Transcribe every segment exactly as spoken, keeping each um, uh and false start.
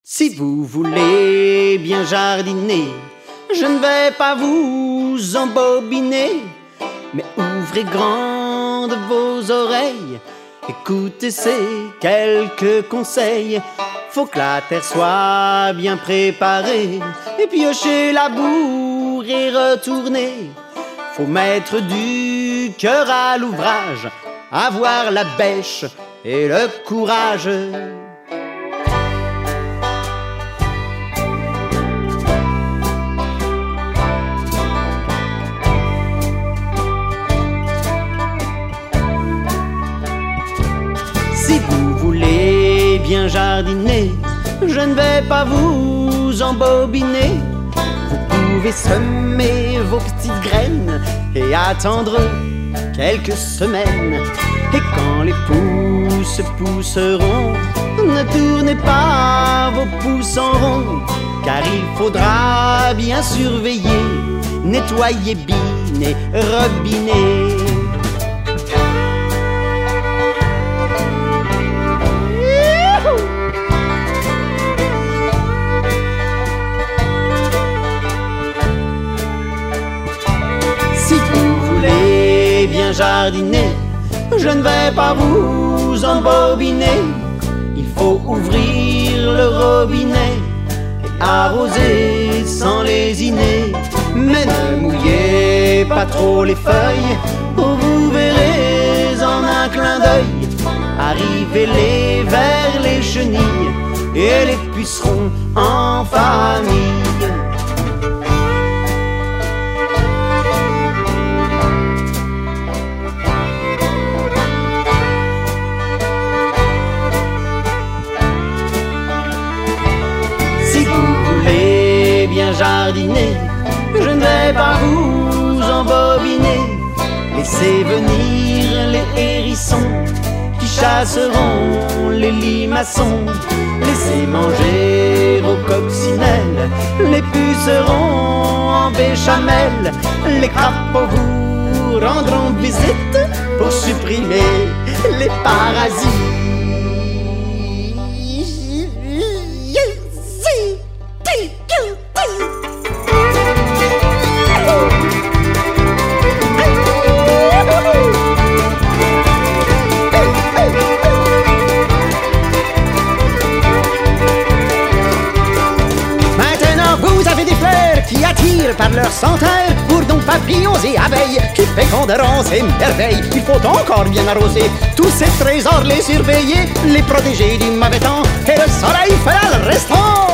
Si vous voulez bien jardiner, je ne vais pas vous embobiner, mais ouvrez grandes vos oreilles, écoutez ces quelques conseils. Faut que la terre soit bien préparée, et piocher la bourre et retourner. Faut mettre du cœur à l'ouvrage, avoir la bêche et le courage. Si vous voulez bien jardiner, je ne vais pas vous embobiner. Vous pouvez semer vos petites graines et attendre quelques semaines. Et quand les pousses pousseront, ne tournez pas vos pouces en rond, car il faudra bien surveiller, nettoyer bine et robinet. Si vous voulez bien jardiner, je ne vais pas vous embobiner. Il faut ouvrir le robinet et arroser sans lésiner. Mais ne mouillez pas trop les feuilles, ou vous verrez en un clin d'œil arriver les vers les chenilles et les pucerons en famille. Si vous voulez bien jardiner, je ne vais pas vous embobiner. Laissez venir les hérissons qui chasseront les limaçons. Laissez manger aux coccinelles les pucerons en béchamel. Les crapauds vous rendront visite pour supprimer les parasites. Qui attirent par leur senteur, bourdons, papillons et abeilles, qui féconderont ces merveilles. Il faut encore bien arroser tous ces trésors, les surveiller, les protéger du mauvais temps, et le soleil fera le restant.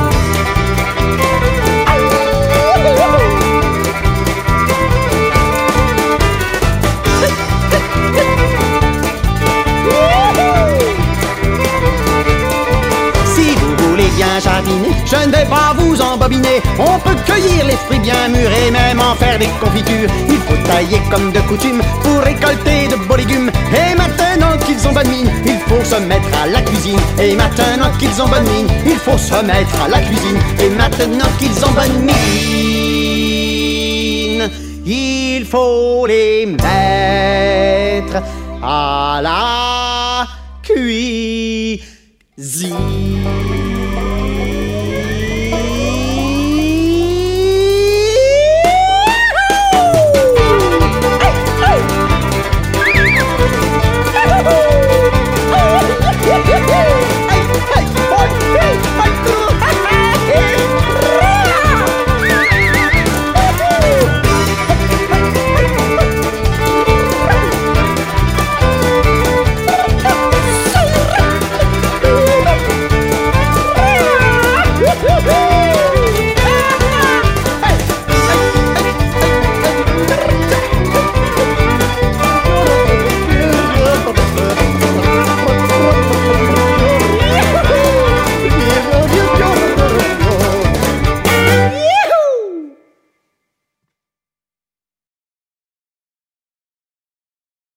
Bien jardiner, je ne vais pas vous embobiner. On peut cueillir les fruits bien mûrs et même en faire des confitures. Il faut tailler comme de coutume pour récolter de beaux légumes. Et maintenant qu'ils ont bonne mine, il faut se mettre à la cuisine. Et maintenant qu'ils ont bonne mine, il faut se mettre à la cuisine. Et maintenant qu'ils ont bonne mine, il faut les mettre à la cuisine.